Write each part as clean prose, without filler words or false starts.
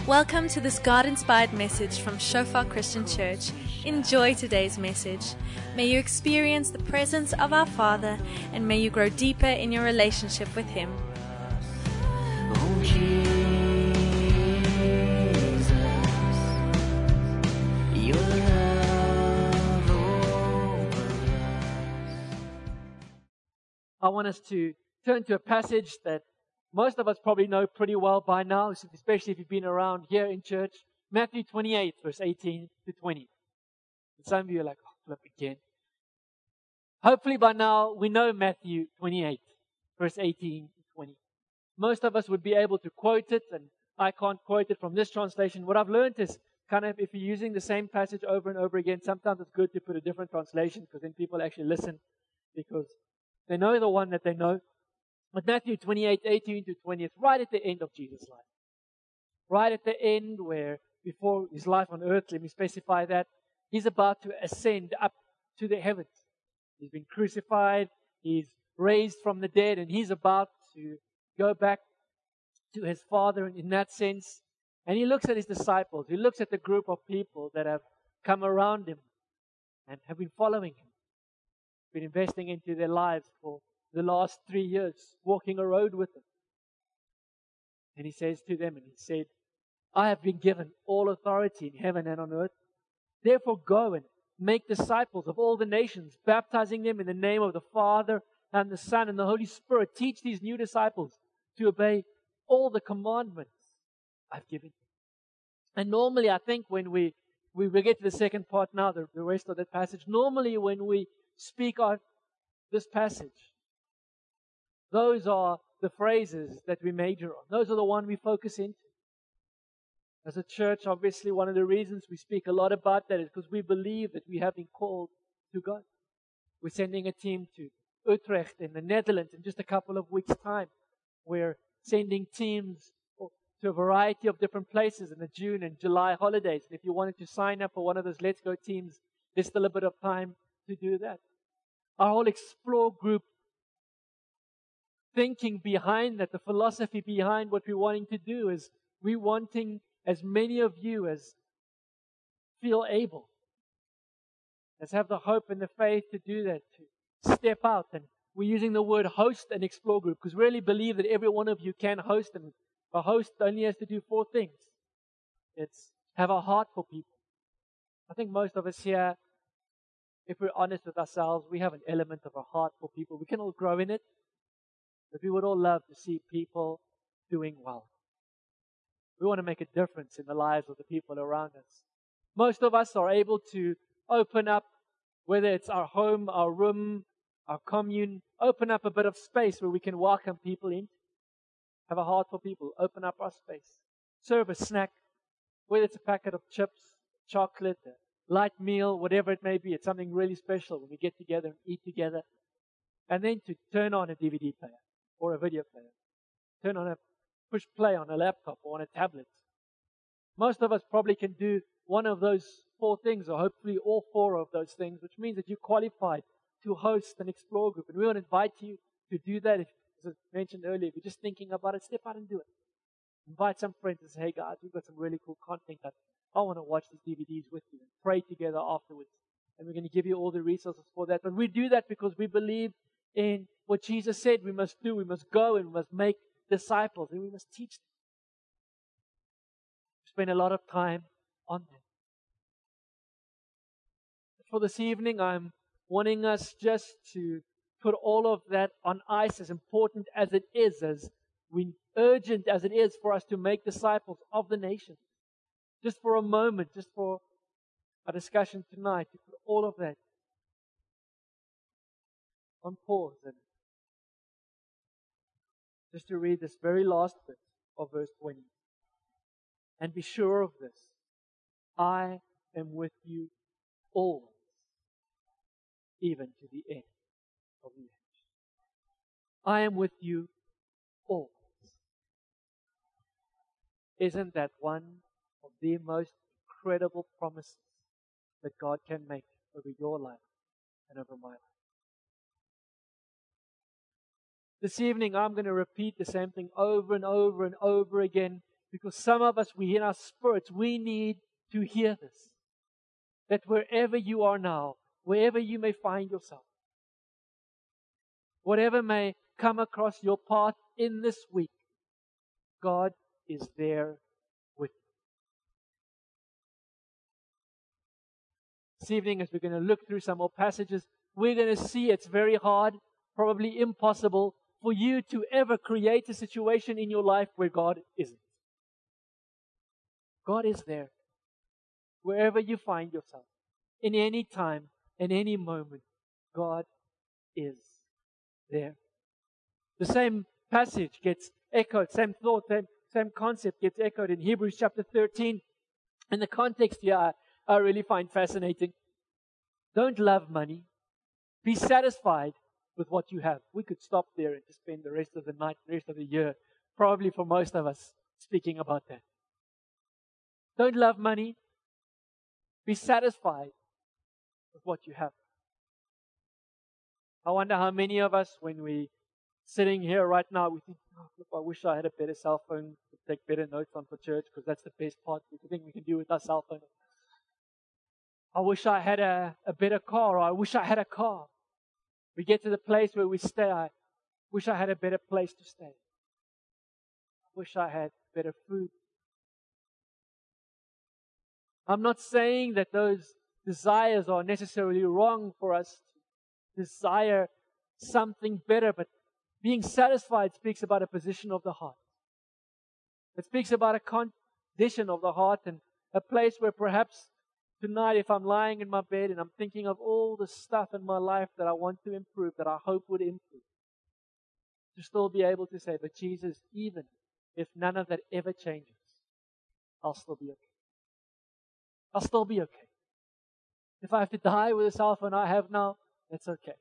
Welcome to this God-inspired message from Shofar Christian Church. Enjoy today's message. May you experience the presence of our Father, and may you grow deeper in your relationship with Him. Oh, Jesus, your love over us. I want us to turn to a passage that most of us probably know pretty well by now, especially if you've been around here in church. Matthew 28, verse 18 to 20. And some of you are like, oh, flip again. Hopefully by now we know Matthew 28, verse 18 to 20. Most of us would be able to quote it, and I can't quote it from this translation. What I've learned is kind of if you're using the same passage over and over again, sometimes it's good to put a different translation because then people actually listen because they know the one that they know. But Matthew 28, 18 to 20 is right at the end of Jesus' life. Right at the end where, before his life on earth, let me specify that, he's about to ascend up to the heavens. He's been crucified, he's raised from the dead, and he's about to go back to his Father in that sense. And he looks at his disciples, he looks at the group of people that have come around him and have been following him, been investing into their lives for the last 3 years, walking a road with him. And he says to them, and he said, I have been given all authority in heaven and on earth. Therefore go and make disciples of all the nations, baptizing them in the name of the Father and the Son and the Holy Spirit. Teach these new disciples to obey all the commandments I've given you. And normally, I think when we get to the second part now, the rest of that passage, normally when we speak of this passage, those are the phrases that we major on. Those are the one we focus into. As a church, obviously, one of the reasons we speak a lot about that is because we believe that we have been called to God. We're sending a team to Utrecht in the Netherlands in just a couple of weeks' time. We're sending teams to a variety of different places in the June and July holidays. And if you wanted to sign up for one of those Let's Go teams, there's still a bit of time to do that. Our whole Explore group thinking behind that, the philosophy behind what we're wanting to do is we're wanting as many of you as feel able, as have the hope and the faith to do that, to step out. And we're using the word host and explore group because we really believe that every one of you can host, and a host only has to do 4 things. It's have a heart for people. I think most of us here, if we're honest with ourselves, we have an element of a heart for people. We can all grow in it. But we would all love to see people doing well. We want to make a difference in the lives of the people around us. Most of us are able to open up, whether it's our home, our room, our commune, open up a bit of space where we can welcome people in. Have a heart for people. Open up our space. Serve a snack, whether it's a packet of chips, chocolate, a light meal, whatever it may be. It's something really special when we get together and eat together. And then to turn on a DVD player or a video player. Turn on push play on a laptop or on a tablet. Most of us probably can do one of those 4 things, or hopefully all 4 of those things, which means that you're qualified to host an Explore group. And we want to invite you to do that. As I mentioned earlier, if you're just thinking about it, step out and do it. Invite some friends and say, hey guys, we've got some really cool content that I want to watch these DVDs with you and pray together afterwards. And we're going to give you all the resources for that. But we do that because we believe in what Jesus said we must do. We must go and we must make disciples and we must teach them. Spend a lot of time on them. For this evening, I'm wanting us just to put all of that on ice, as important as it is, as urgent as it is for us to make disciples of the nations. Just for a moment, just for our discussion tonight, to put all of that on pause and just to read this very last bit of verse 20. And be sure of this, I am with you always, even to the end of the age. I am with you always. Isn't that one of the most incredible promises that God can make over your life and over my life? This evening, I'm going to repeat the same thing over and over and over again Because some of us, we in our spirits, we need to hear this. That wherever you are now, wherever you may find yourself, whatever may come across your path in this week, God is there with you. This evening, as we're going to look through some more passages, we're going to see it's very hard, probably impossible, for you to ever create a situation in your life where God isn't. God is there. Wherever you find yourself, in any time, in any moment, God is there. The same passage gets echoed, same thought, same concept gets echoed in Hebrews chapter 13. And the context here I really find fascinating. Don't love money. Be satisfied with what you have. We could stop there and just spend the rest of the night, the rest of the year, probably for most of us, speaking about that. Don't love money. Be satisfied with what you have. I wonder how many of us, when we sitting here right now, we think, oh, look, I wish I had a better cell phone to take better notes on for church, because that's the best part we think we can do with our cell phone. I wish I had a better car, or I wish I had a car. We get to the place where we stay, I wish I had a better place to stay. I wish I had better food. I'm not saying that those desires are necessarily wrong for us to desire something better, but being satisfied speaks about a position of the heart. It speaks about a condition of the heart, and a place where perhaps tonight, if I'm lying in my bed and I'm thinking of all the stuff in my life that I want to improve, that I hope would improve, to still be able to say, but Jesus, even if none of that ever changes, I'll still be okay. I'll still be okay. If I have to die with the cell phone I have now, it's okay.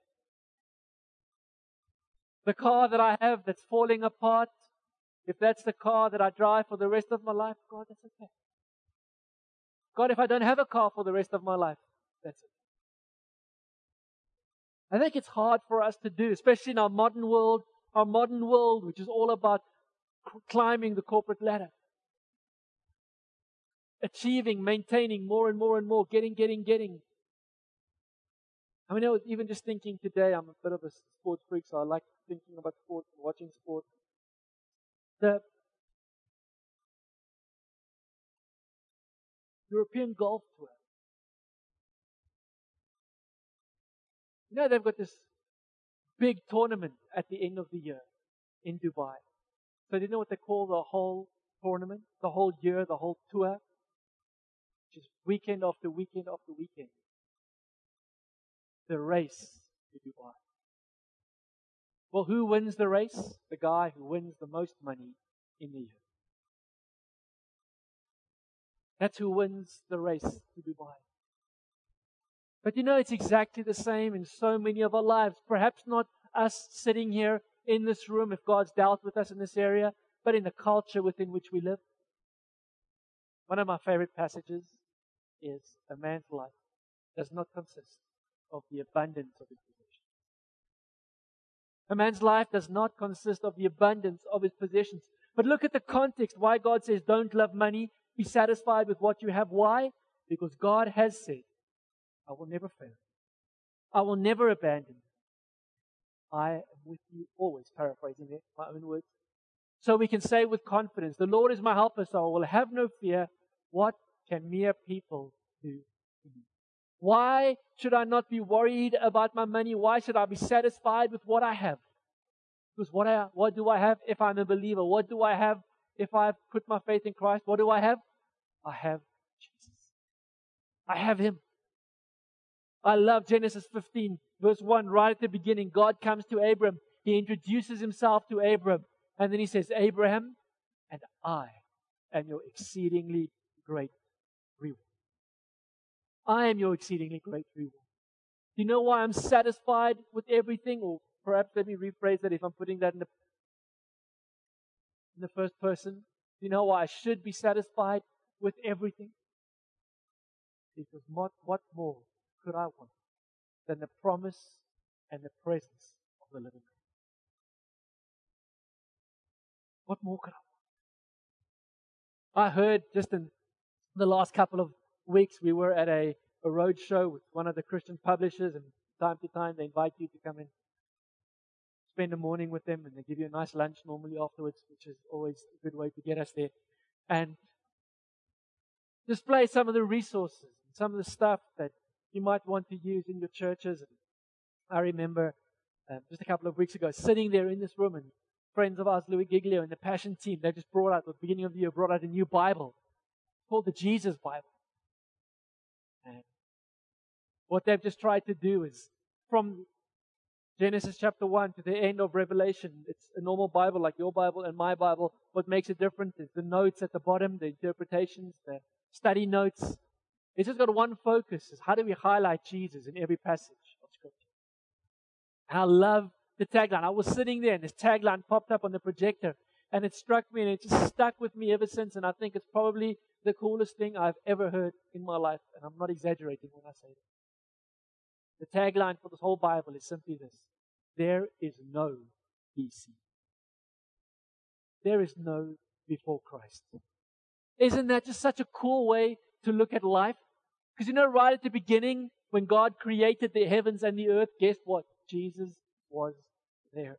The car that I have that's falling apart, if that's the car that I drive for the rest of my life, God, that's okay. God, if I don't have a car for the rest of my life, that's it. I think it's hard for us to do, especially in our modern world, which is all about climbing the corporate ladder. Achieving, maintaining more and more and more, getting. I mean, I was even just thinking today, I'm a bit of a sports freak, so I like thinking about sports and watching sports. The European Golf Tour. You know, they've got this big tournament at the end of the year in Dubai. So do you know what they call the whole tournament, the whole year, the whole tour? Just weekend after weekend after weekend. The race to Dubai. Well, who wins the race? The guy who wins the most money in the year. That's who wins the race to Dubai. But you know, it's exactly the same in so many of our lives. Perhaps not us sitting here in this room, if God's dealt with us in this area, but in the culture within which we live. One of my favorite passages is a man's life does not consist of the abundance of his possessions. A man's life does not consist of the abundance of his possessions. But look at the context why God says don't love money, be satisfied with what you have. Why? Because God has said, I will never fail. I will never abandon you. I am with you always, paraphrasing it, my own words. So we can say with confidence, the Lord is my helper, so I will have no fear. What can mere people do to me? Why should I not be worried about my money? Why should I be satisfied with what I have? Because what do I have if I'm a believer? What do I have if I've put my faith in Christ? What do I have? I have Jesus. I have Him. I love Genesis 15, verse 1, right at the beginning. God comes to Abram. He introduces Himself to Abram. And then He says, Abraham, and I am your exceedingly great reward. I am your exceedingly great reward. Do you know why I'm satisfied with everything? Or perhaps let me rephrase that if I'm putting that in the first person. Do you know why I should be satisfied with everything? Because what more could I want than the promise and the presence of the living God? What more could I want? I heard just in the last couple of weeks, we were at a road show with one of the Christian publishers, and time to time they invite you to come and spend a morning with them, and they give you a nice lunch normally afterwards, which is always a good way to get us there. And display some of the resources, some of the stuff that you might want to use in your churches. And I remember just a couple of weeks ago sitting there in this room, and friends of ours, Louis Giglio and the Passion team, they just brought out, at the beginning of the year, brought out a new Bible called the Jesus Bible. And what they've just tried to do is, from Genesis chapter 1 to the end of Revelation, it's a normal Bible like your Bible and my Bible. What makes it different is the notes at the bottom, the interpretations, the study notes. It's just got one focus, is how do we highlight Jesus in every passage of Scripture. And I love the tagline. I was sitting there and this tagline popped up on the projector, and it struck me, and it just stuck with me ever since. And I think it's probably the coolest thing I've ever heard in my life, and I'm not exaggerating when I say it. The tagline for this whole Bible is simply this: there is no BC. There is no before Christ. Isn't that just such a cool way to look at life? Because right at the beginning, when God created the heavens and the earth, guess what? Jesus was there.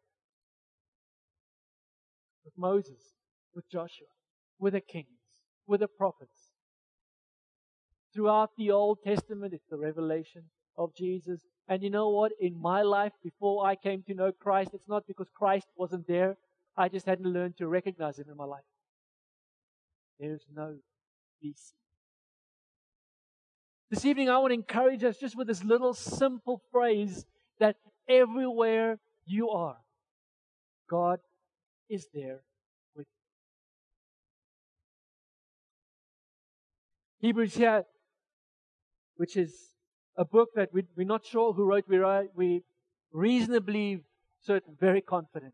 With Moses, with Joshua, with the kings, with the prophets. Throughout the Old Testament, it's the revelation of Jesus. And you know what? In my life, before I came to know Christ, it's not because Christ wasn't there. I just hadn't learned to recognize Him in my life. There's no BC. This evening, I want to encourage us just with this little simple phrase that everywhere you are, God is there with you. Hebrews here, which is a book that we're not sure who wrote. We're reasonably certain, very confident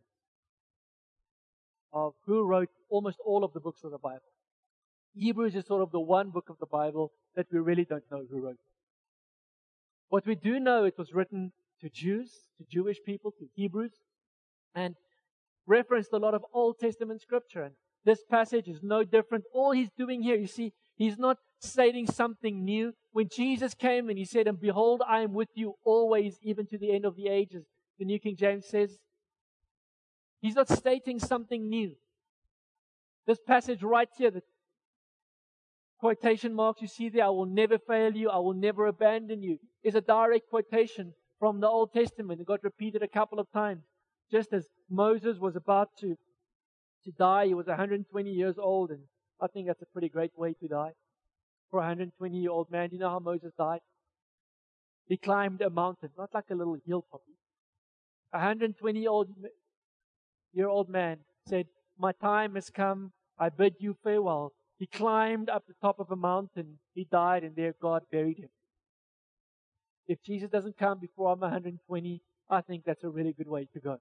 of who wrote almost all of the books of the Bible. Hebrews is sort of the one book of the Bible that we really don't know who wrote. What we do know, it was written to Jews, to Jewish people, to Hebrews, and referenced a lot of Old Testament scripture. And this passage is no different. All he's doing here, you see, he's not stating something new. When Jesus came and He said, "And behold, I am with you always, even to the end of the ages," the New King James says, He's not stating something new. This passage right here, the quotation marks you see there, "I will never fail you, I will never abandon you," is a direct quotation from the Old Testament. It got repeated a couple of times. Just as Moses was about to die, he was 120 years old, and I think that's a pretty great way to die for a 120-year-old man. Do you know how Moses died? He climbed a mountain, not like a little hill poppy. A 120-year-old man said, "My time has come, I bid you farewell." He climbed up the top of a mountain, he died, and there God buried him. If Jesus doesn't come before I'm 120, I think that's a really good way to go.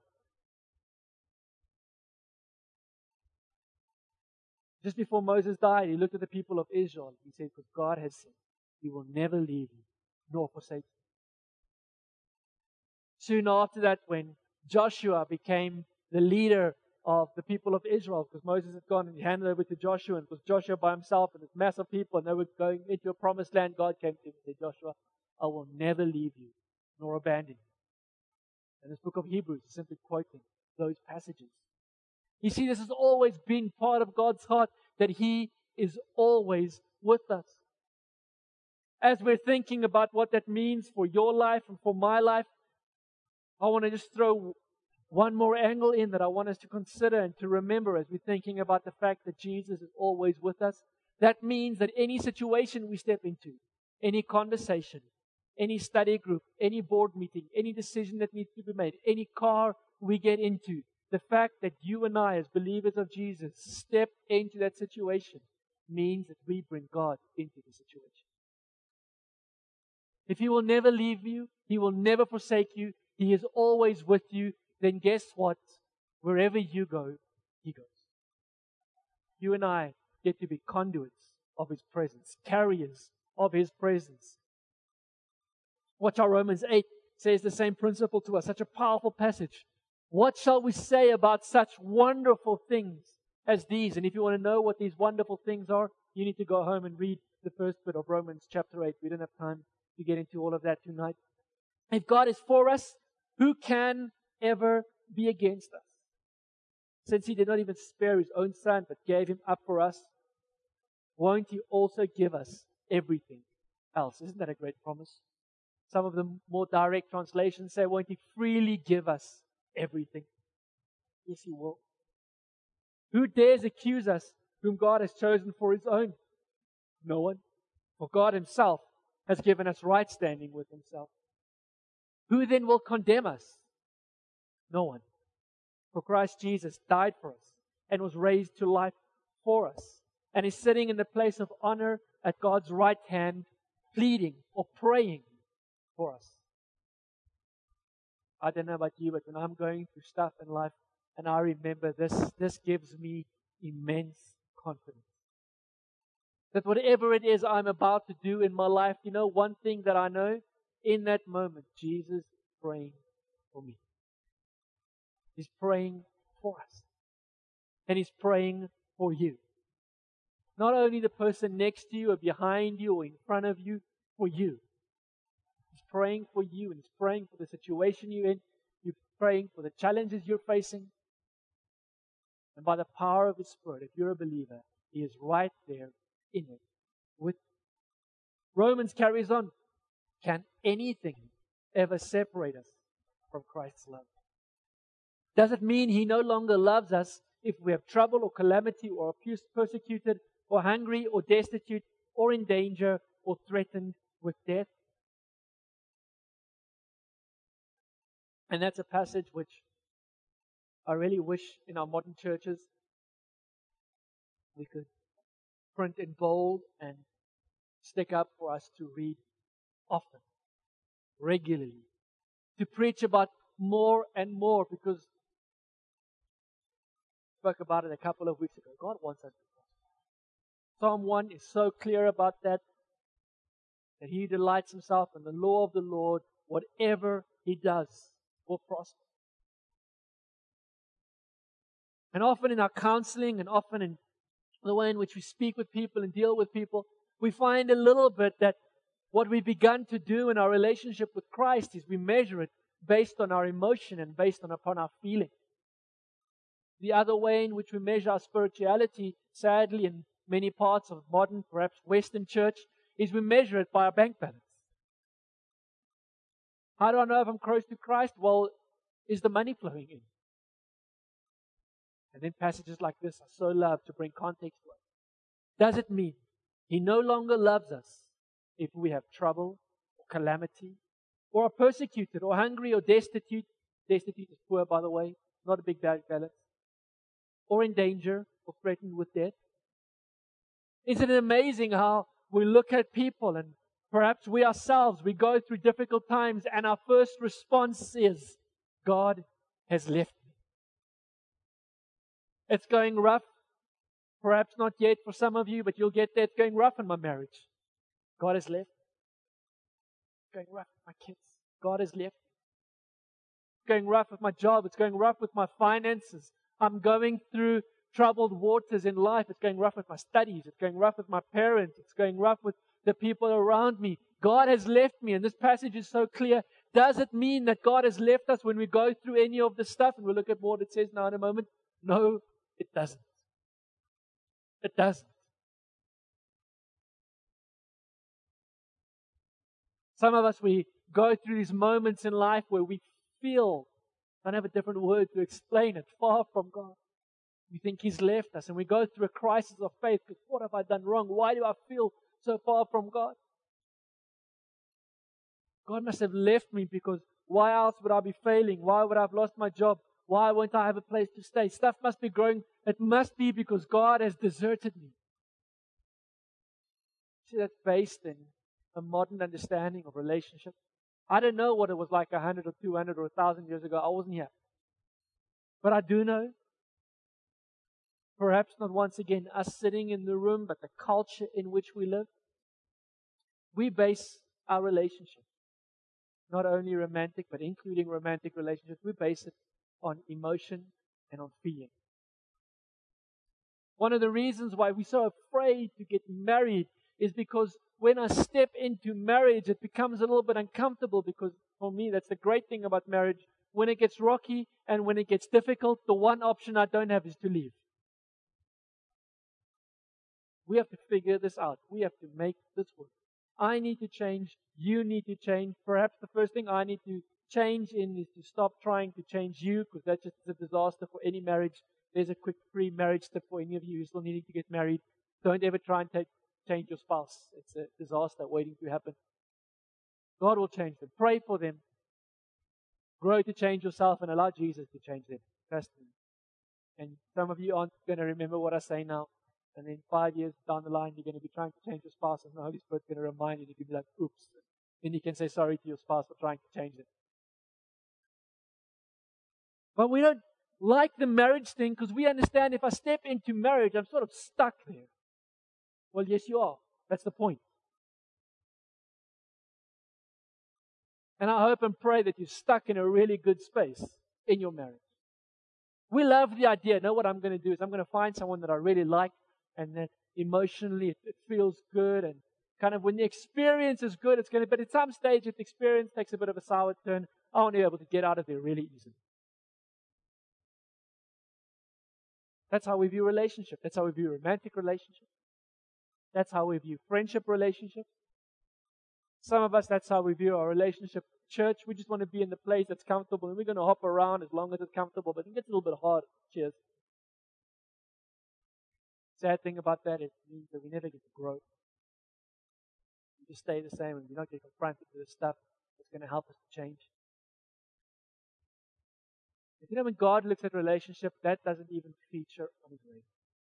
Just before Moses died, he looked at the people of Israel. He said, "Because God has said, He will never leave you, nor forsake you." Soon after that, when Joshua became the leader of the people of Israel, because Moses had gone and he handed over to Joshua, and it was Joshua by himself and this massive people, and they were going into a promised land, God came to him and said, "Joshua, I will never leave you, nor abandon you." And this book of Hebrews is simply quoting those passages. You see, this has always been part of God's heart, that He is always with us. As we're thinking about what that means for your life and for my life, I want to just throw one more angle in that I want us to consider and to remember as we're thinking about the fact that Jesus is always with us. That means that any situation we step into, any conversation, any study group, any board meeting, any decision that needs to be made, any car we get into, the fact that you and I, as believers of Jesus, step into that situation means that we bring God into the situation. If He will never leave you, He will never forsake you, He is always with you, then guess what? Wherever you go, He goes. You and I get to be conduits of His presence, carriers of His presence. Watch how Romans 8 says the same principle to us, such a powerful passage. What shall we say about such wonderful things as these. And if you want to know what these wonderful things are, you need to go home and read the first bit of Romans chapter 8. We don't have time to get into all of that tonight. If God is for us, who can ever be against us? Since He did not even spare His own Son, but gave Him up for us, won't He also give us everything else? Isn't that a great promise? Some of the more direct translations say, won't He freely give us everything? Yes, He will. Who dares accuse us whom God has chosen for His own? No one. For God Himself has given us right standing with Himself. Who then will condemn us? No one. For Christ Jesus died for us and was raised to life for us and is sitting in the place of honor at God's right hand, pleading or praying for us. I don't know about you, but when I'm going through stuff in life and I remember this gives me immense confidence. That whatever it is I'm about to do in my life, one thing that I know, in that moment, Jesus is praying for me. He's praying for us. And He's praying for you. Not only the person next to you or behind you or in front of you, for you. He's praying for you, and He's praying for the situation you're in. He's praying for the challenges you're facing. And by the power of His Spirit, if you're a believer, He is right there in it with you. Romans carries on. Can anything ever separate us from Christ's love? Does it mean He no longer loves us if we have trouble or calamity or are persecuted or hungry or destitute or in danger or threatened with death? And that's a passage which I really wish in our modern churches we could print in bold and stick up for us to read often, regularly, to preach about more and more, because I spoke about it a couple of weeks ago. God wants us to prosper. Psalm 1 is so clear about that He delights Himself in the law of the Lord. Whatever He does will prosper. And often in our counseling and often in the way in which we speak with people and deal with people, we find a little bit that what we've begun to do in our relationship with Christ is we measure it based on our emotion and based upon our feeling. The other way in which we measure our spirituality, sadly, in many parts of modern, perhaps Western church, is we measure it by our bank balance. How do I know if I'm close to Christ? Well, is the money flowing in? And then passages like this are so loved to bring context to it. Does it mean He no longer loves us if we have trouble or calamity or are persecuted or hungry or destitute? Destitute is poor, by the way, not a big balance. Or in danger or threatened with death? Isn't it amazing how we look at people and perhaps we ourselves, we go through difficult times and our first response is, God has left me. It's going rough. Perhaps not yet for some of you, but you'll get there. It's going rough in my marriage. God has left. It's going rough with my kids. God has left. It's going rough with my job. It's going rough with my finances. I'm going through troubled waters in life. It's going rough with my studies. It's going rough with my parents. It's going rough with the people around me. God has left me. And this passage is so clear. Does it mean that God has left us when we go through any of this stuff? And we'll look at what it says now in a moment. No, it doesn't. It doesn't. Some of us, we go through these moments in life where we feel, I don't have a different word to explain it, far from God. We think He's left us, and we go through a crisis of faith because what have I done wrong? Why do I feel so far from God? God must have left me, because why else would I be failing? Why would I have lost my job? Why won't I have a place to stay? Stuff must be growing. It must be because God has deserted me. See, that's based in a modern understanding of relationship. I don't know what it was like 100 or 200 or 1,000 years ago. I wasn't here. But I do know, perhaps not once again us sitting in the room, but the culture in which we live, we base our relationship, not only romantic, but including romantic relationships, we base it on emotion and on feeling. One of the reasons why we're so afraid to get married is because when I step into marriage, it becomes a little bit uncomfortable, because for me, that's the great thing about marriage. When it gets rocky and when it gets difficult, the one option I don't have is to leave. We have to figure this out. We have to make this work. I need to change. You need to change. Perhaps the first thing I need to change in is to stop trying to change you, because that's just a disaster for any marriage. There's a quick free marriage tip for any of you who still needing to get married. Don't ever try and change your spouse. It's a disaster waiting to happen. God will change them. Pray for them. Grow to change yourself and allow Jesus to change them. Trust me. And some of you aren't going to remember what I say now. And then 5 years down the line, you're going to be trying to change your spouse, and the Holy Spirit's going to remind you. You can be like, oops. Then you can say sorry to your spouse for trying to change them. But we don't like the marriage thing, because we understand if I step into marriage, I'm sort of stuck there. Well, yes, you are. That's the point. And I hope and pray that you're stuck in a really good space in your marriage. We love the idea. Know what I'm going to do is I'm going to find someone that I really like, and that emotionally it feels good, and kind of when the experience is good, it's going to, but at some stage if the experience takes a bit of a sour turn, I want to be able to get out of there really easily. That's how we view relationships. That's how we view romantic relationships. That's how we view friendship relationships. Some of us, that's how we view our relationship with church. We just want to be in the place that's comfortable, and we're going to hop around as long as it's comfortable, but it gets a little bit hard. Cheers. Sad thing about that, it means that we never get to grow. We just stay the same, and we don't get confronted with the stuff that's going to help us to change. You know, when God looks at relationship, that doesn't even feature on His radar.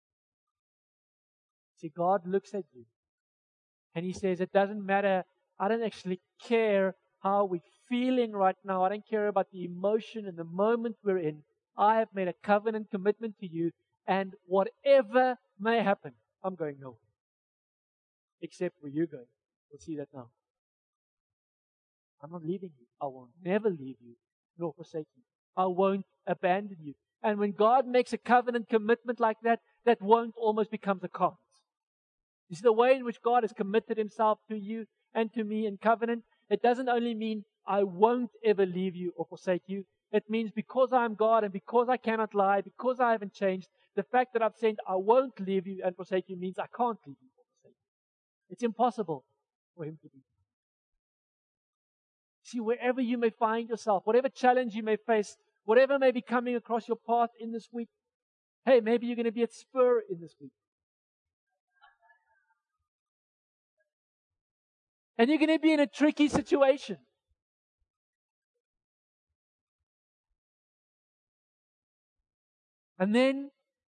See, God looks at you, and He says, it doesn't matter. I don't actually care how we're feeling right now. I don't care about the emotion and the moment we're in. I have made a covenant commitment to you, and whatever may happen, I'm going nowhere. Except where you're going. We'll see that now. I'm not leaving you. I will never leave you nor forsake you. I won't abandon you. And when God makes a covenant commitment like that, that won't almost becomes a can't. You see, the way in which God has committed Himself to you and to me in covenant, it doesn't only mean I won't ever leave you or forsake you. It means because I'm God and because I cannot lie, because I haven't changed, the fact that I've said I won't leave you and forsake you means I can't leave you or forsake you. It's impossible for Him to do. See, wherever you may find yourself, whatever challenge you may face, whatever may be coming across your path in this week, hey, maybe you're going to be at Spur in this week. And you're going to be in a tricky situation. And then,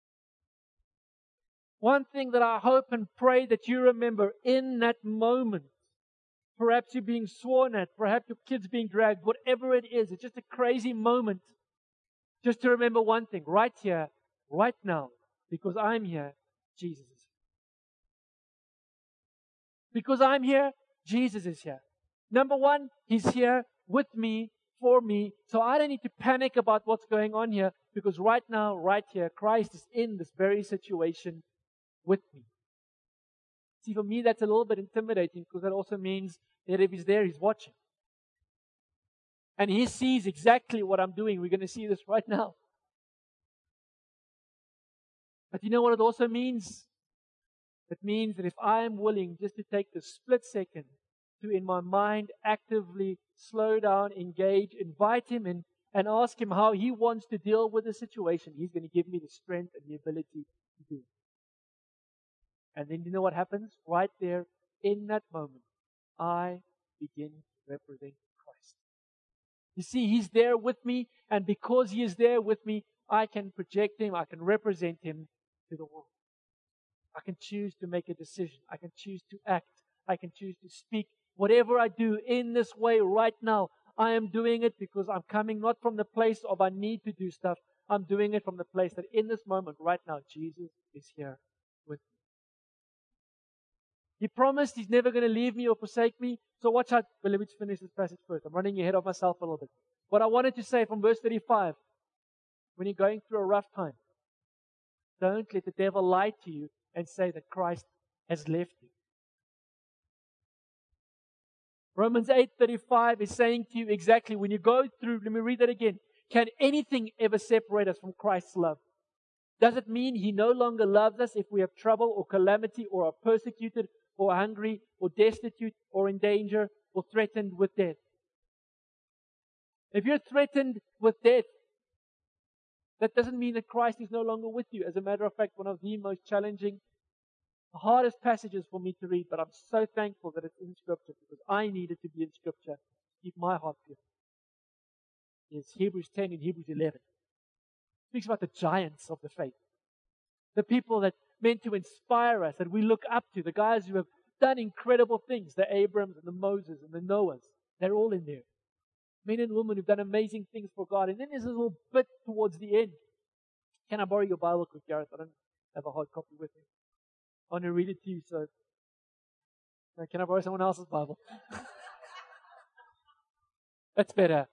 one thing that I hope and pray that you remember in that moment, perhaps you're being sworn at, perhaps your kid's being dragged, whatever it is, it's just a crazy moment. Just to remember one thing, right here, right now, because I'm here, Jesus is here. Because I'm here, Jesus is here. Number one, He's here with me, for me, so I don't need to panic about what's going on here, because right now, right here, Christ is in this very situation with me. See, for me, that's a little bit intimidating, because that also means that if He's there, He's watching. And He sees exactly what I'm doing. We're going to see this right now. But you know what it also means? It means that if I am willing just to take the split second to, in my mind, actively slow down, engage, invite Him in, and ask Him how He wants to deal with the situation, He's going to give me the strength and the ability to do it. And then you know what happens? Right there, in that moment, I begin to represent Christ. You see, He's there with me, and because He is there with me, I can project Him, I can represent Him to the world. I can choose to make a decision. I can choose to act. I can choose to speak. Whatever I do in this way right now, I am doing it because I'm coming not from the place of I need to do stuff. I'm doing it from the place that in this moment right now, Jesus is here with me. He promised He's never going to leave me or forsake me. So watch out. Well, let me just finish this passage first. I'm running ahead of myself a little bit. What I wanted to say from verse 35, when you're going through a rough time, Don't let the devil lie to you and say that Christ has left you. Romans 8:35 is saying to you exactly, when you go through, let me read that again. Can anything ever separate us from Christ's love? Does it mean He no longer loves us if we have trouble or calamity or are persecuted or hungry or destitute or in danger or threatened with death? If you're threatened with death, that doesn't mean that Christ is no longer with you. As a matter of fact, one of the most challenging, hardest passages for me to read, but I'm so thankful that it's in Scripture because I needed to be in Scripture to keep my heart pure. It's Hebrews 10 and Hebrews 11. It speaks about the giants of the faith. The people that meant to inspire us, that we look up to, the guys who have done incredible things, the Abrams and the Moses and the Noahs. They're all in there. Men and women who've done amazing things for God. And then there's a little bit towards the end. Can I borrow your Bible quick, Gareth? I don't have a hard copy with me. I want to read it to you, so can I borrow someone else's Bible? That's better.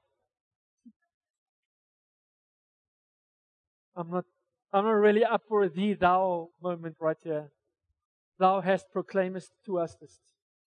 I'm not really up for a thee, thou moment right here. Thou hast proclaimest to us this.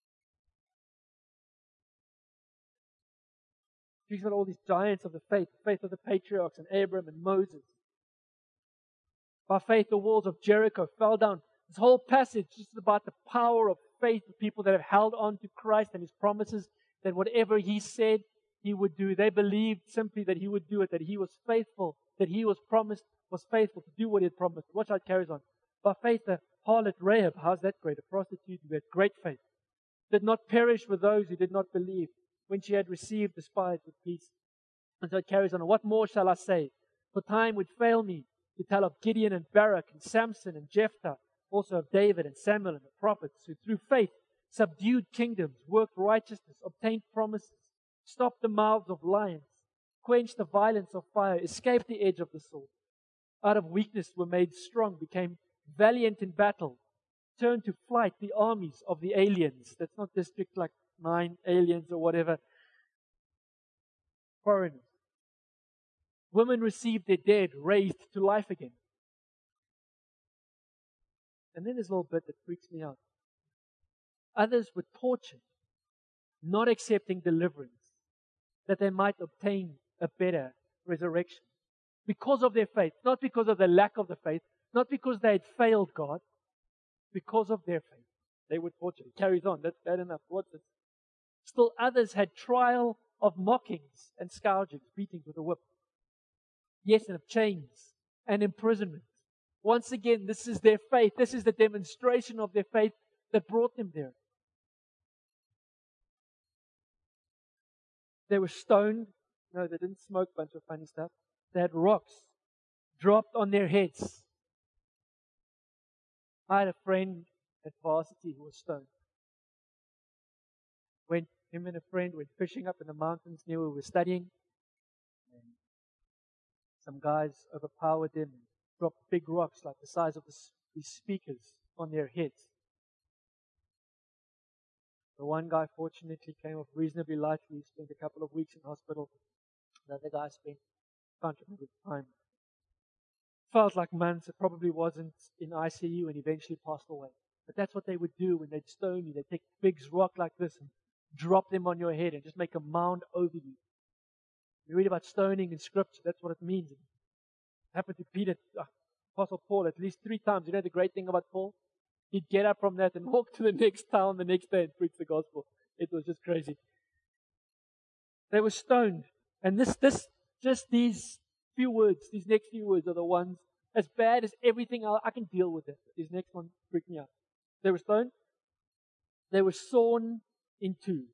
Speaks about all these giants of the faith of the patriarchs and Abraham and Moses. By faith, the walls of Jericho fell down. This whole passage is about the power of faith of people that have held on to Christ and His promises, that whatever He said He would do. They believed simply that He would do it, that He was faithful, that He was faithful to do what He had promised. Watch how it carries on. By faith, the harlot Rahab, how's that great? A prostitute who had great faith, did not perish with those who did not believe, when she had received the spies with peace. And so it carries on. What more shall I say? For time would fail me to tell of Gideon and Barak and Samson and Jephthah, also of David and Samuel and the prophets, who through faith subdued kingdoms, worked righteousness, obtained promises, stopped the mouths of lions, quenched the violence of fire, escaped the edge of the sword. Out of weakness were made strong, became valiant in battle, turned to flight the armies of the aliens. That's not District like 9 aliens or whatever. Foreigners. Women received their dead raised to life again. And then there's a little bit that freaks me out. Others were tortured, not accepting deliverance, that they might obtain a better resurrection. Because of their faith, not because of the lack of the faith, not because they had failed God, because of their faith. They were tortured. It carries on. That's bad enough. What's it? Still others had trial of mockings and scourgings, beatings with a whip. Yes, and of chains and imprisonment. Once again, this is their faith. This is the demonstration of their faith that brought them there. They were stoned. No, they didn't smoke a bunch of funny stuff. They had rocks dropped on their heads. I had a friend at varsity who was stoned. Him and a friend went fishing up in the mountains near where we were studying. And some guys overpowered them and dropped big rocks like the size of these speakers on their heads. The one guy fortunately came off reasonably lightly. He spent a couple of weeks in hospital. The other guy spent, can't remember the time. Felt like months. It probably wasn't in ICU and eventually passed away. But that's what they would do when they'd stone you. They'd take a big rock like this and drop them on your head and just make a mound over you. You read about stoning in Scripture. That's what it means. It happened to Peter, Apostle Paul, at least 3 times. You know the great thing about Paul? He'd get up from that and walk to the next town the next day and preach the gospel. It was just crazy. They were stoned. And just these few words, these next few words are the ones, as bad as everything else, I can deal with it. These next one freaked me out. They were stoned. They were sawn in two.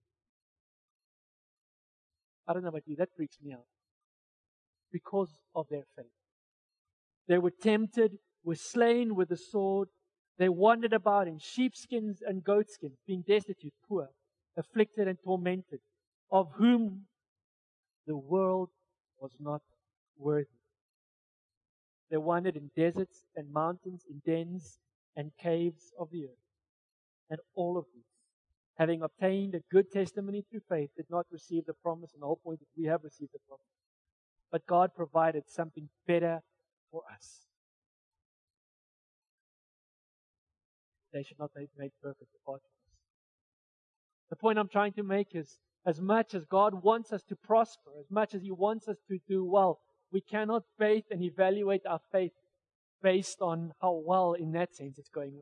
I don't know about you, that freaks me out. Because of their faith. They were tempted, were slain with the sword. They wandered about in sheepskins and goatskins, being destitute, poor, afflicted and tormented, of whom the world was not worthy. They wandered in deserts and mountains, in dens and caves of the earth. And all of these, having obtained a good testimony through faith, did not receive the promise. And the whole point is we have received the promise. But God provided something better for us. they should not be made perfect apart from us. The point I'm trying to make is, as much as God wants us to prosper, as much as He wants us to do well, we cannot base and evaluate our faith based on how well, in that sense, it's going with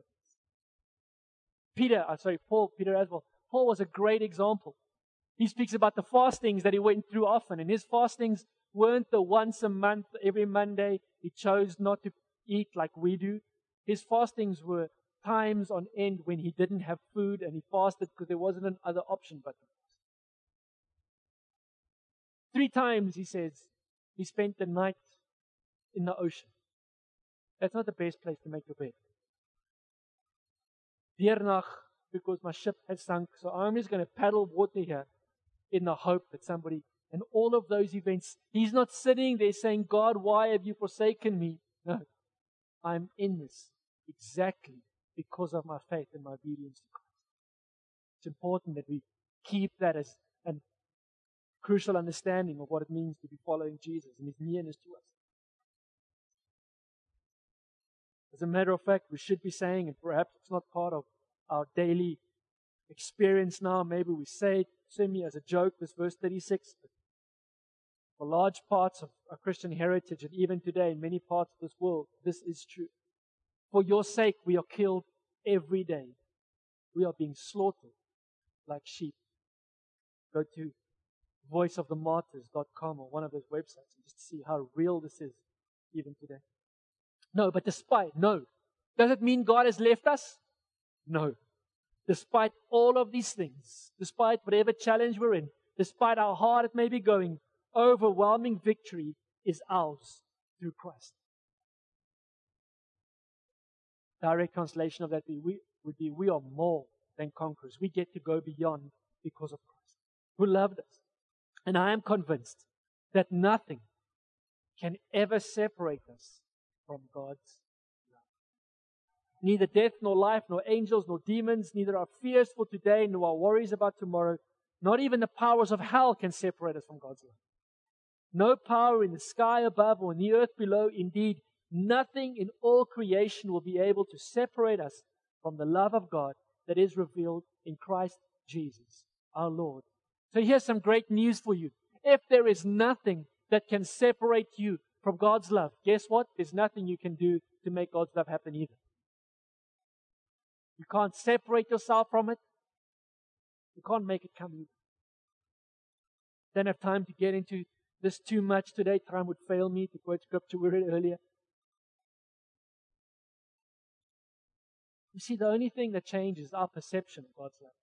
us. Peter as well. Paul was a great example. He speaks about the fastings that he went through often, and his fastings weren't the once a month, every Monday. He chose not to eat like we do. His fastings were times on end when he didn't have food, and he fasted because there wasn't another option but to fast. 3 times, he says, he spent the night in the ocean. That's not the best place to make your bed. Deernag, because my ship has sunk, so I'm just going to paddle water here in the hope that somebody, and all of those events, he's not sitting there saying, God, why have you forsaken me? No, I'm in this exactly because of my faith and my obedience to Christ. It's important that we keep that as a crucial understanding of what it means to be following Jesus and His nearness to us. As a matter of fact, we should be saying, and perhaps it's not part of our daily experience now, maybe we say it semi as a joke, this verse 36, but for large parts of our Christian heritage, and even today in many parts of this world, this is true. For your sake, we are killed every day. We are being slaughtered like sheep. Go to voiceofthemartyrs.com or one of those websites and just see how real this is even today. No, but does it mean God has left us? No. Despite all of these things, despite whatever challenge we're in, despite how hard it may be going, overwhelming victory is ours through Christ. Direct translation of that would be we are more than conquerors. We get to go beyond because of Christ, who loved us. And I am convinced that nothing can ever separate us from God's love. Neither death nor life, nor angels, nor demons, neither our fears for today, nor our worries about tomorrow, not even the powers of hell can separate us from God's love. No power in the sky above or in the earth below, indeed, nothing in all creation will be able to separate us from the love of God that is revealed in Christ Jesus, our Lord. So here's some great news for you. If there is nothing that can separate you from God's love, guess what? There's nothing you can do to make God's love happen either. You can't separate yourself from it. You can't make it come either. Don't have time to get into this too much today. Time would fail me to quote scripture we read earlier. You see, the only thing that changes is our perception of God's love.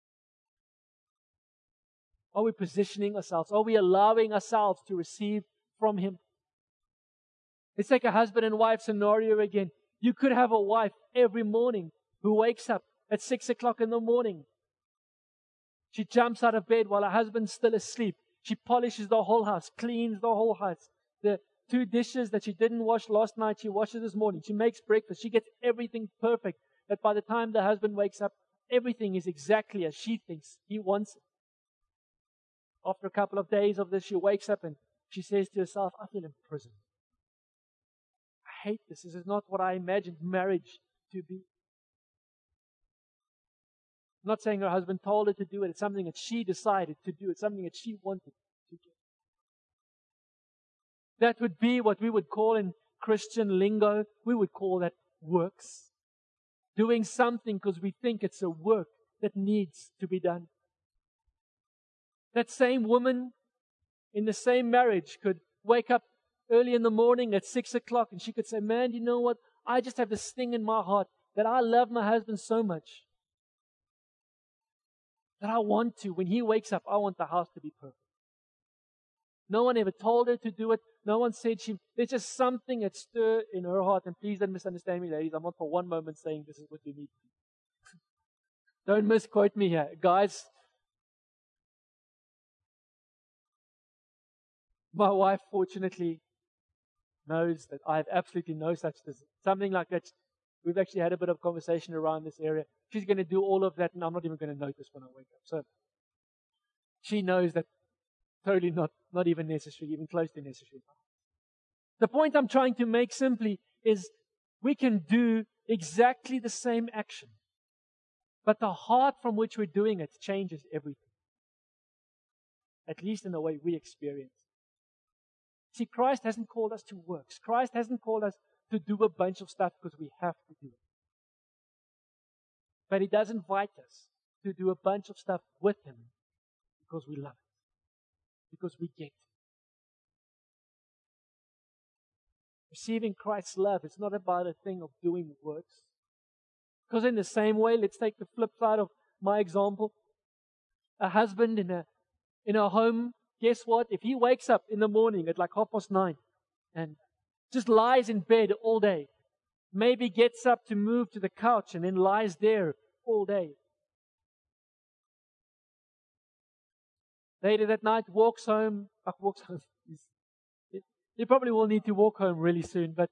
Are we positioning ourselves? Are we allowing ourselves to receive from Him? Let's take a husband and wife scenario again. You could have a wife every morning who wakes up at 6 o'clock in the morning. She jumps out of bed while her husband's still asleep. She polishes the whole house, cleans the whole house. The 2 dishes that she didn't wash last night, she washes this morning. She makes breakfast. She gets everything perfect. That by the time the husband wakes up, everything is exactly as she thinks he wants it. After a couple of days of this, she wakes up and she says to herself, I feel in prison. I hate this. This is not what I imagined marriage to be. I'm not saying her husband told her to do it. It's something that she decided to do. It's something that she wanted to do. That would be what we would call in Christian lingo, we would call that works. Doing something because we think it's a work that needs to be done. That same woman in the same marriage could wake up early in the morning at 6 o'clock and she could say, man, you know what? I just have this thing in my heart that I love my husband so much that I want to, when he wakes up, I want the house to be perfect. No one ever told her to do it. No one said there's just something that stirred in her heart. And please don't misunderstand me, ladies. I'm not for one moment saying this is what you need. Don't misquote me here. Guys, my wife fortunately knows that I have absolutely no such thing. Something like that. We've actually had a bit of conversation around this area. She's going to do all of that and I'm not even going to notice when I wake up. So she knows that totally not even necessary, even close to necessary. The point I'm trying to make simply is we can do exactly the same action. But the heart from which we're doing it changes everything. At least in the way we experience. See, Christ hasn't called us to works. Christ hasn't called us to do a bunch of stuff because we have to do it. But He does invite us to do a bunch of stuff with Him because we love it. Because we get it. Receiving Christ's love, it's not about a thing of doing works. Because in the same way, let's take the flip side of my example. A husband in a home, guess what? If he wakes up in the morning at like 9:30 and just lies in bed all day, maybe gets up to move to the couch and then lies there all day. Later that night, walks home. He probably will need to walk home really soon, but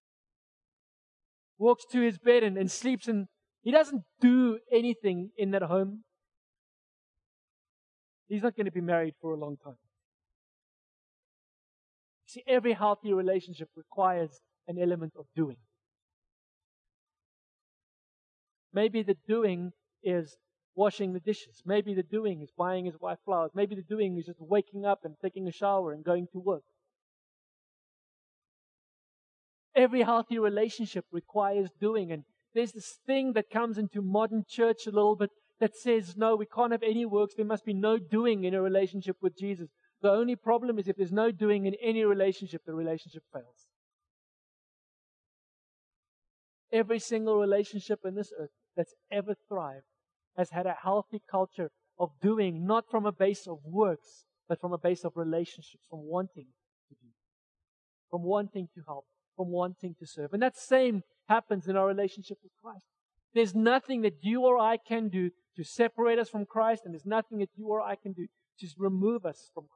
walks to his bed and sleeps, and he doesn't do anything in that home. He's not going to be married for a long time. See, every healthy relationship requires an element of doing. Maybe the doing is washing the dishes. Maybe the doing is buying his wife flowers. Maybe the doing is just waking up and taking a shower and going to work. Every healthy relationship requires doing. And there's this thing that comes into modern church a little bit that says, no, we can't have any works. There must be no doing in a relationship with Jesus. The only problem is if there's no doing in any relationship, the relationship fails. Every single relationship on this earth that's ever thrived has had a healthy culture of doing, not from a base of works, but from a base of relationships, from wanting to do, from wanting to help, from wanting to serve. And that same happens in our relationship with Christ. There's nothing that you or I can do to separate us from Christ, and there's nothing that you or I can do to remove us from Christ.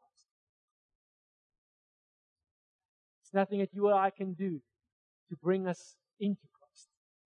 There's nothing that you or I can do to bring us into Christ.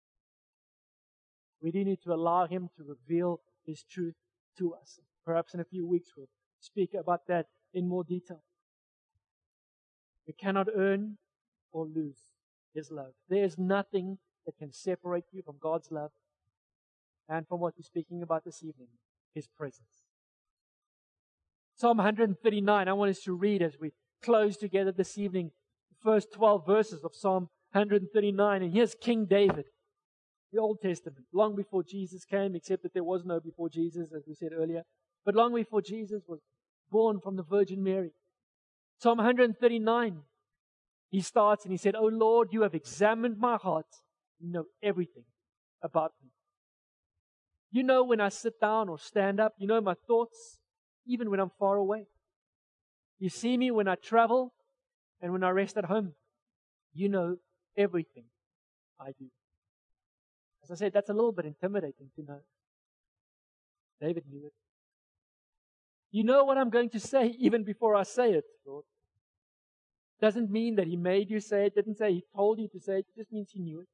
We do need to allow Him to reveal His truth to us. Perhaps in a few weeks we'll speak about that in more detail. We cannot earn or lose His love. There is nothing that can separate you from God's love and from what we're speaking about this evening, His presence. Psalm 139, I want us to read as we close together this evening, the first 12 verses of Psalm 139. And here's King David, the Old Testament, long before Jesus came, except that there was no before Jesus, as we said earlier. But long before Jesus was born from the Virgin Mary. Psalm 139, he starts and he said, "O Lord, you have examined my heart. You know everything about me. You know when I sit down or stand up. You know my thoughts, even when I'm far away. You see me when I travel and when I rest at home. You know everything I do." As I said, that's a little bit intimidating to know. David knew it. You know what I'm going to say even before I say it, Lord. Doesn't mean that He made you say it. Didn't say He told you to say it. It just means He knew it.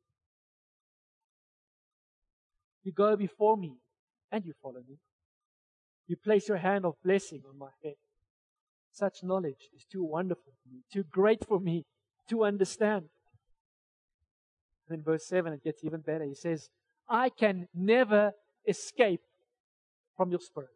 You go before me and you follow me. You place your hand of blessing on my head. Such knowledge is too wonderful for me, too great for me to understand. And in verse 7, it gets even better. He says, I can never escape from your Spirit.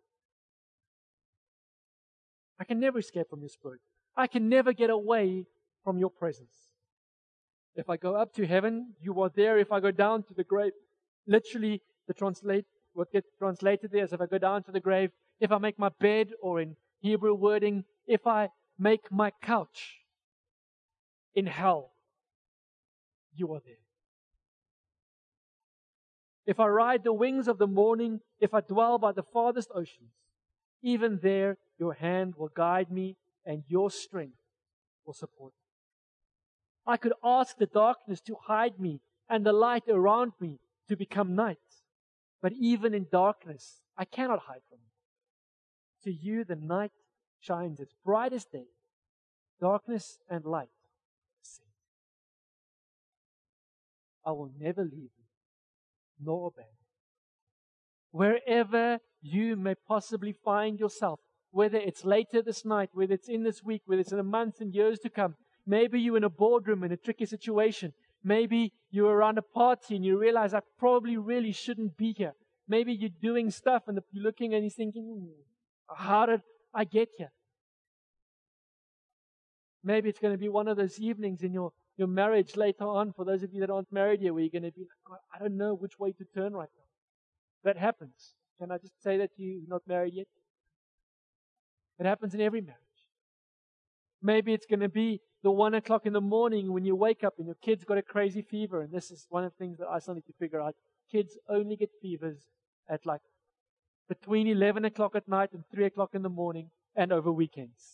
I can never escape from your Spirit. I can never get away from your presence. If I go up to heaven, you are there. If I go down to the grave, literally, what gets translated there is if I go down to the grave, if I make my bed, or in Hebrew wording, if I make my couch in hell, you are there. If I ride the wings of the morning, if I dwell by the farthest oceans, even there your hand will guide me and your strength will support me. I could ask the darkness to hide me and the light around me to become night. But even in darkness, I cannot hide from you. To you, the night shines its brightest day. Darkness and light. I will never leave you, nor abandon you. Wherever you may possibly find yourself, whether it's later this night, whether it's in this week, whether it's in a month and years to come, maybe you're in a boardroom in a tricky situation, Maybe you're around a party and you realize I probably really shouldn't be here. Maybe you're doing stuff and you're looking and you're thinking, how did I get here? Maybe it's going to be one of those evenings in your marriage later on, for those of you that aren't married yet, where you're going to be like, God, I don't know which way to turn right now. That happens. Can I just say that to you who's not married yet? It happens in every marriage. Maybe it's going to be the 1 o'clock in the morning when you wake up and your kid's got a crazy fever. And this is one of the things that I still need to figure out. Kids only get fevers at like between 11 o'clock at night and 3 o'clock in the morning and over weekends.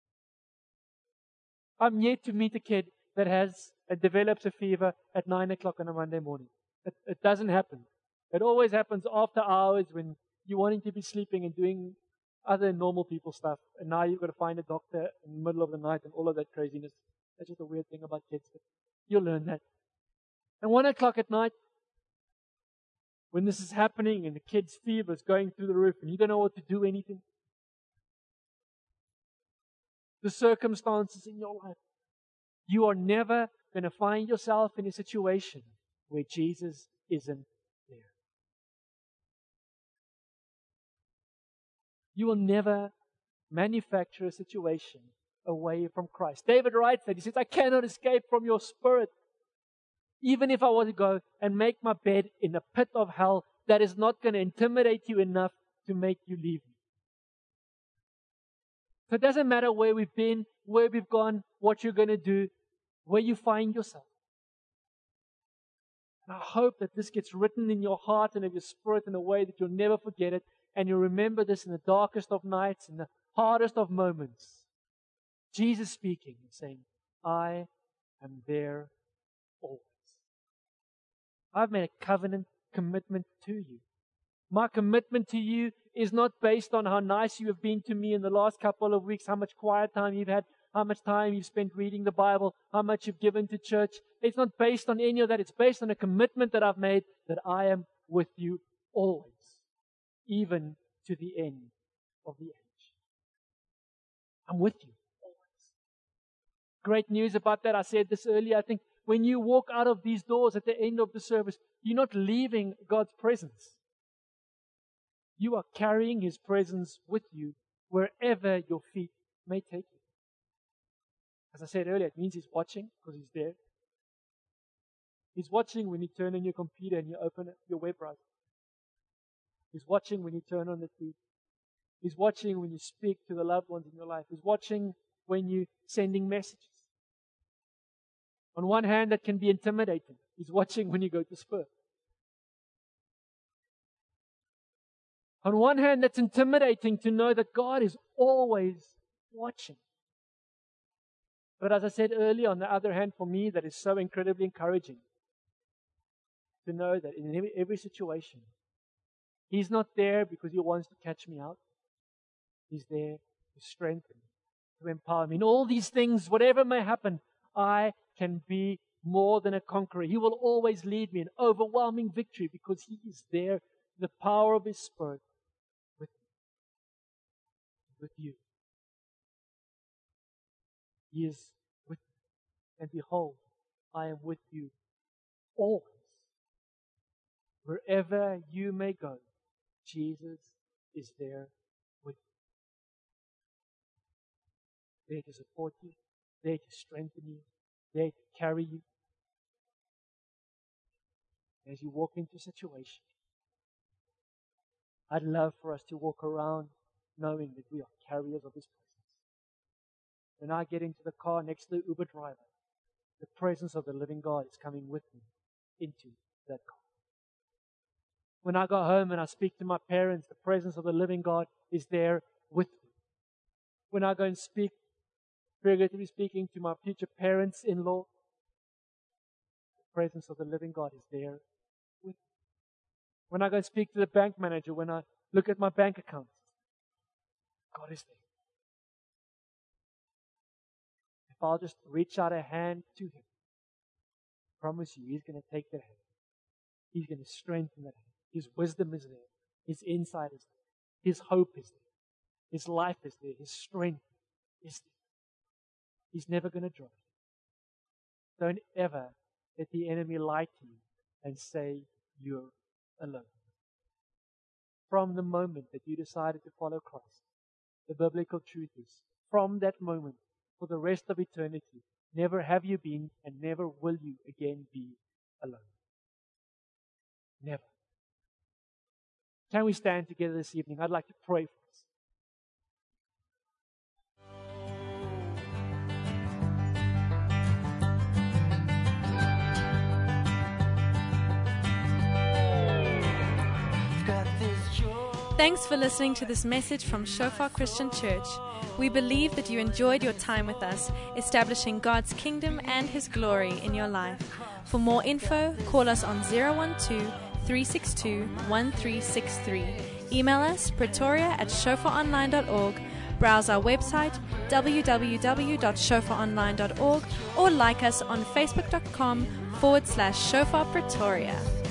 I'm yet to meet a kid that develops a fever at 9 o'clock on a Monday morning. It doesn't happen. It always happens after hours when you're wanting to be sleeping and doing other normal people stuff. And now you've got to find a doctor in the middle of the night and all of that craziness. That's just a weird thing about kids. But you'll learn that. And 1 o'clock at night, when this is happening and the kid's fever is going through the roof and you don't know what to do anything, the circumstances in your life, you are never going to find yourself in a situation where Jesus isn't there. You will never manufacture a situation away from Christ. David writes that. He says, I cannot escape from your spirit. Even if I were to go and make my bed in a pit of hell, that is not going to intimidate you enough to make you leave me. So it doesn't matter where we've been, where we've gone, what you're going to do, where you find yourself. And I hope that this gets written in your heart and in your spirit in a way that you'll never forget it. And you remember this in the darkest of nights, in the hardest of moments. Jesus speaking and saying, I am there always. I've made a covenant commitment to you. My commitment to you is not based on how nice you have been to me in the last couple of weeks, how much quiet time you've had, how much time you've spent reading the Bible, how much you've given to church. It's not based on any of that. It's based on a commitment that I've made that I am with you always, even to the end of the age. I'm with you always. Great news about that. I said this earlier. I think when you walk out of these doors at the end of the service, you're not leaving God's presence. You are carrying His presence with you wherever your feet may take you. As I said earlier, it means He's watching because He's there. He's watching when you turn on your computer and you open your web browser. He's watching when you turn on the TV. He's watching when you speak to the loved ones in your life. He's watching when you're sending messages. On one hand, that can be intimidating. He's watching when you go to Spur. On one hand, that's intimidating to know that God is always watching. But as I said earlier, on the other hand, for me, that is so incredibly encouraging to know that in every situation, He's not there because He wants to catch me out. He's there to strengthen me, to empower me. In all these things, whatever may happen, I can be more than a conqueror. He will always lead me in overwhelming victory because He is there, the power of His Spirit with you. He is with you. And behold, I am with you always. Wherever you may go, Jesus is there with you. There to support you, there to strengthen you, there to carry you. As you walk into a situation, I'd love for us to walk around knowing that we are carriers of His presence. When I get into the car next to the Uber driver, the presence of the living God is coming with me into that car. When I go home and I speak to my parents, the presence of the living God is there with me. When I go and speak, figuratively speaking, to my future parents-in-law, the presence of the living God is there with me. When I go and speak to the bank manager, when I look at my bank account, God is there. If I'll just reach out a hand to Him, I promise you, He's going to take that hand. He's going to strengthen that hand. His wisdom is there. His insight is there. His hope is there. His life is there. His strength is there. He's never going to drop you. Don't ever let the enemy lie to you and say you're alone. From the moment that you decided to follow Christ, the biblical truth is, from that moment, for the rest of eternity, never have you been and never will you again be alone. Never. Can we stand together this evening? I'd like to pray for us. Thanks for listening to this message from Shofar Christian Church. We believe that you enjoyed your time with us, establishing God's kingdom and His glory in your life. For more info, call us on 012-362-1363. Email us pretoria@shofaronline.org. Browse our website www.shofaronline.org or like us on facebook.com/Shofar Pretoria.